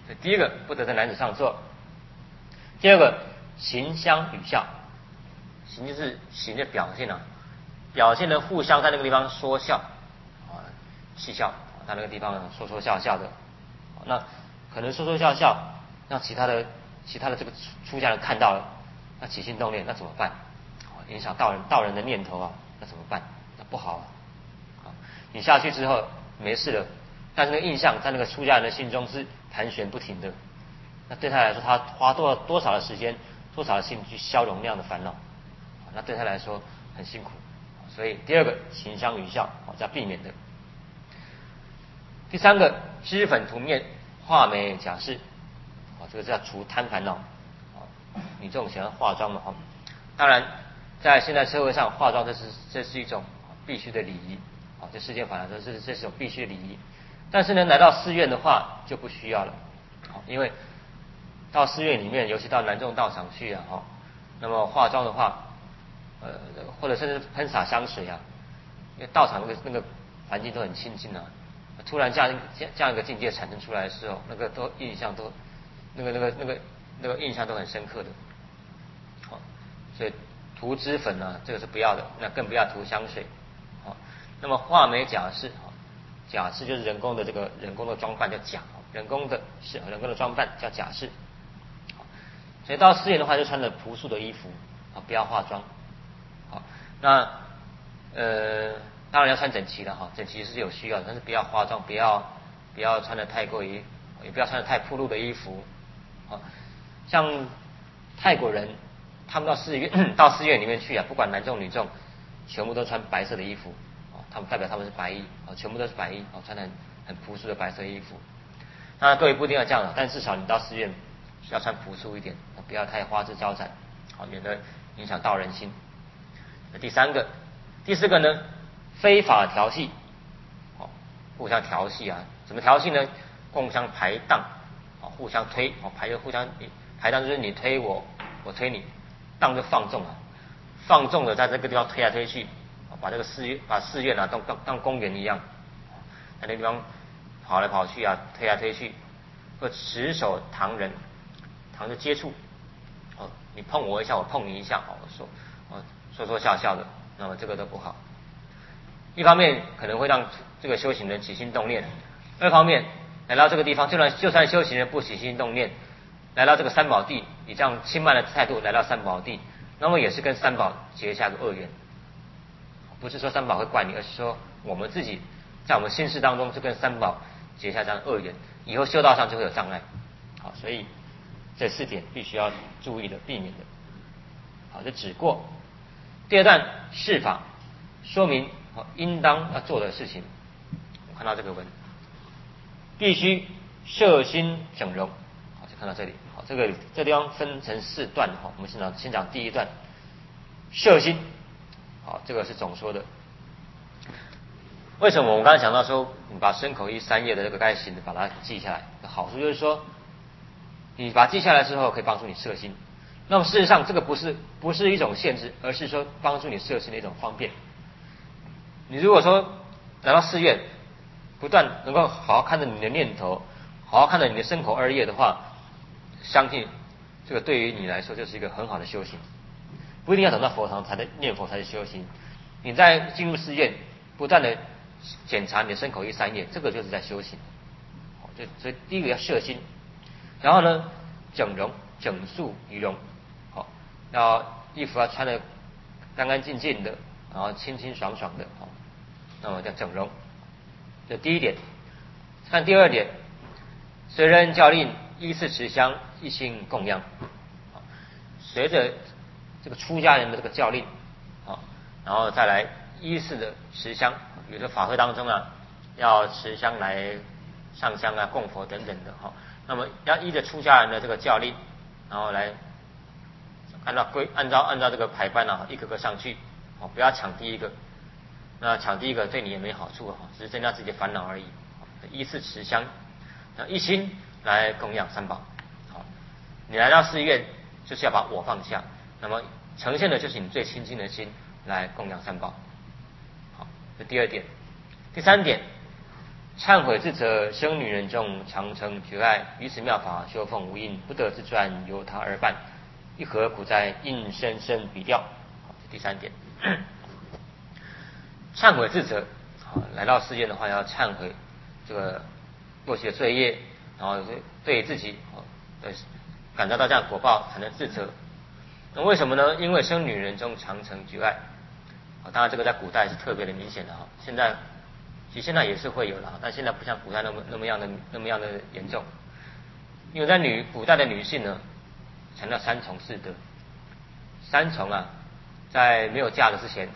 所以第一个不得在男子上座。第二个行相与笑，行就是行的表现啊，表现的互相在那个地方说笑啊，嬉笑，在那个地方说说笑笑的，那可能说说笑笑，让其他的这个出家人看到了，那起心动念，那怎么办？影响道人的念头啊，那怎么办？那不好啊！你下去之后没事了，但是那个印象在那个出家人的心中是盘旋不停的，那对他来说，他花多少的时间、多少的心去消融那样的烦恼，那对他来说很辛苦。所以第二个行相与笑，是要避免的。第三个脂粉涂面、画眉假饰，这个是要除贪烦恼。你这种喜欢化妆的话，当然在现在社会上化妆这是一种必须的礼仪，这世间法来说这是一种必须的礼仪。但是呢，来到寺院的话就不需要了，因为到寺院里面，尤其到南众道场去啊，那么化妆的话，或者甚至喷洒香水啊，因为道场那个环境都很清净啊，突然这样一个境界产生出来的时候，那个印象都很深刻的，所以涂脂粉呢，这个是不要的，那更不要涂香水，那么画眉假饰，假饰就是人工的装扮叫假，人工的装扮叫假饰。所以到寺院的话，就穿着朴素的衣服，不要化妆。那当然要穿整齐的整齐是有需要的，但是不要化妆，不要穿的太过于，也不要穿的太暴露的衣服。像泰国人，他们到寺院里面去啊，不管男众女众，全部都穿白色的衣服，他们代表他们是白衣，全部都是白衣，穿的很朴素的白色衣服。当然各位不一定要这样，但至少你到寺院要穿朴素一点，不要太花枝招展，免得影响到人心。第四个呢，非法调戏，互相调戏啊，怎么调戏呢？共相排档，互相推，互相排档就是你推我，我推你，档就放纵啊，放纵的在这个地方推来推去，把寺院啊当公园一样，在那地方跑来跑去啊，推来推去，或持手唐人，唐就接触，你碰我一下，我碰你一下，说笑笑的，那么这个都不好。一方面可能会让这个修行人起心动念，二方面来到这个地方，就算修行人不起心动念，来到这个三宝地，以这样轻慢的态度来到三宝地，那么也是跟三宝结下个恶缘。不是说三宝会怪你，而是说我们自己在我们心事当中就跟三宝结下这样恶缘，以后修道上就会有障碍。所以这4点必须要注意的，避免的。这止过。第二段释法，说明应当要做的事情。我看到这个文，必须摄心整容。就看到这里。这地方分成4段，我们先讲第一段，摄心。这个是总说的。为什么我们刚才讲到说，你把身口意3业的这个该行的把它记下来，好处就是说，你把它记下来之后，可以帮助你摄心。那么事实上，这个不是一种限制，而是说帮助你摄心的一种方便。你如果说来到寺院，不断能够好好看着你的念头，好好看着你的身口2业的话，相信这个对于你来说就是一个很好的修行。不一定要等到佛堂才能念佛才是修行，你在进入寺院，不断的检查你的身口意3业，这个就是在修行。所以第一个要摄心，然后呢，整容、整肃仪容，要衣服要穿得干干净净的，然后清清爽爽的，那么叫整容。这第一点。看第二点，随人教令，依次持香，一心供养。随着这个出家人的这个教令，然后再来依次的持香，比如说法会当中啊，要持香来上香啊、供佛等等的，那么要依着出家人的这个教令，然后来按照这个排班啊，一个个上去，不要抢第一个。那抢第一个对你也没好处，只是增加自己的烦恼而已。依次持香，一心来供养三宝。你来到寺院就是要把我放下，那么呈现的就是你最亲近的心来供养三宝。这第二点。第三点， 忏悔智者，生女人中，常成绝爱，于此妙法修奉无因，不得自传，由他而办，一何苦哉？应深深比调。好，这第3点。忏悔智者，来到世间的话，要忏悔这个过去的罪业，然后对自己感受到这样果报，才能自责。那为什么呢？因为生女人中，常成绝爱。当然这个在古代是特别的明显的哈，其实现在也是会有的，但现在不像古代那么样的严重。因为在古代的女性呢，强调3从4德。3从啊，在没有嫁的之前，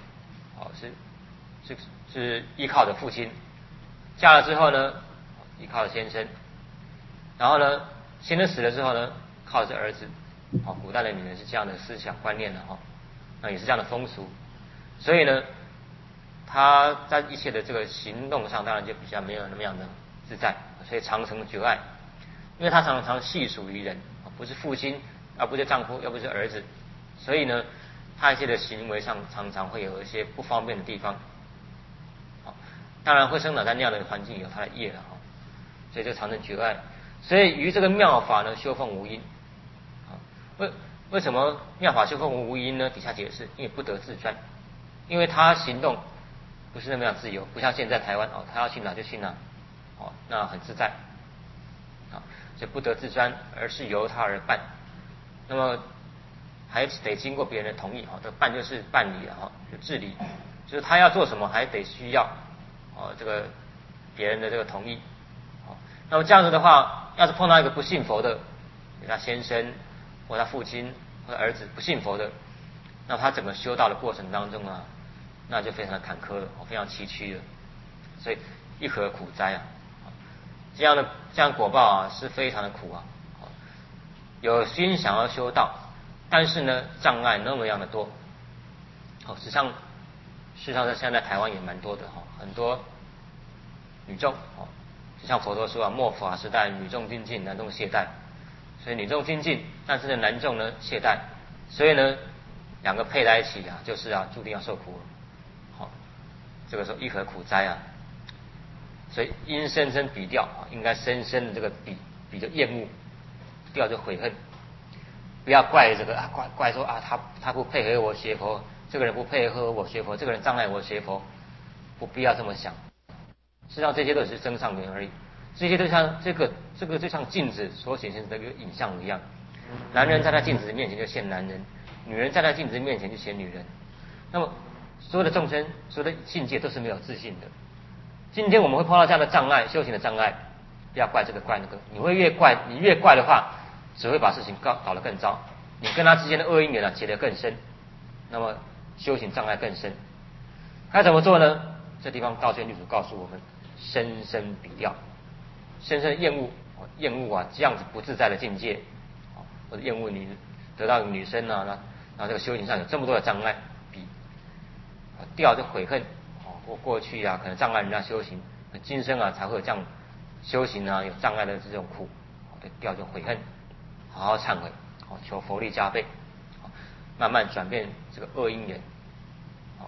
是依靠着父亲；嫁了之后呢，依靠着先生；然后呢，先生死了之后呢，靠着儿子。古代的女人是这样的思想观念的哈，那也是这样的风俗。所以呢，他在一切的这个行动上，当然就比较没有那么样的自在，所以常成绝爱。因为他常常系属于人，不是父亲，而不是丈夫，又不是儿子，所以呢，他一些的行为上常常会有一些不方便的地方。当然会生长在那样的环境有他的业了哈，所以就常成绝爱。所以于这个妙法呢，修奉无因。为什么妙法修奉无因呢？底下解释，因为不得自专，因为他行动不是那么样自由，不像现在台湾他要去哪就去哪，那很自在，所以不得自专，而是由他而办。那么还得经过别人的同意，这个办就是办理就治理，就是他要做什么还得需要这个别人的这个同意。那么这样子的话，要是碰到一个不信佛的，他先生或他父亲或者儿子不信佛的，那他整个修道的过程当中啊，那就非常的坎坷了，非常崎岖了。所以一何苦哉啊！这样果报啊是非常的苦啊。有心想要修道，但是呢障碍那么样的多。事实上现在台湾也蛮多的很多女众就像佛陀说末法时代女众精进，男众懈怠。所以女众精进，但是呢男众呢懈怠，所以呢2个配在一起就是注定要受苦了。这个时候一何苦哉啊！所以应深深比调应该深深的这个比就厌恶，调就悔恨。不要怪这个怪说他不配合我学佛，这个人不配合我学佛，这个人障碍我学佛，不必要这么想。实际上这些都是增上缘而已，这些都像这个就像镜子所显现的一个影像一样。男人在他镜子面前就现男人，女人在他镜子面前就显女人。那么所有的众生，所有的境界都是没有自信的。今天我们会碰到这样的障碍，修行的障碍，不要怪这个怪那个。你越怪的话，只会把事情搞得更糟。你跟他之间的恶因缘结得更深，那么修行障碍更深。该怎么做呢？这地方道宣律主告诉我们：深深比调，深深厌恶这样子不自在的境界，或者厌恶得到女生然后这个修行上有这么多的障碍，调就悔恨。过去可能障碍人家修行，今生才会有这样修行有障碍的这种苦，调就悔恨，好好忏悔，求佛力加倍，慢慢转变这个恶因缘。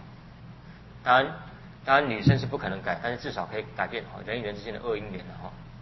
当然女生是不可能改，但是至少可以改变人与人之间的恶因缘的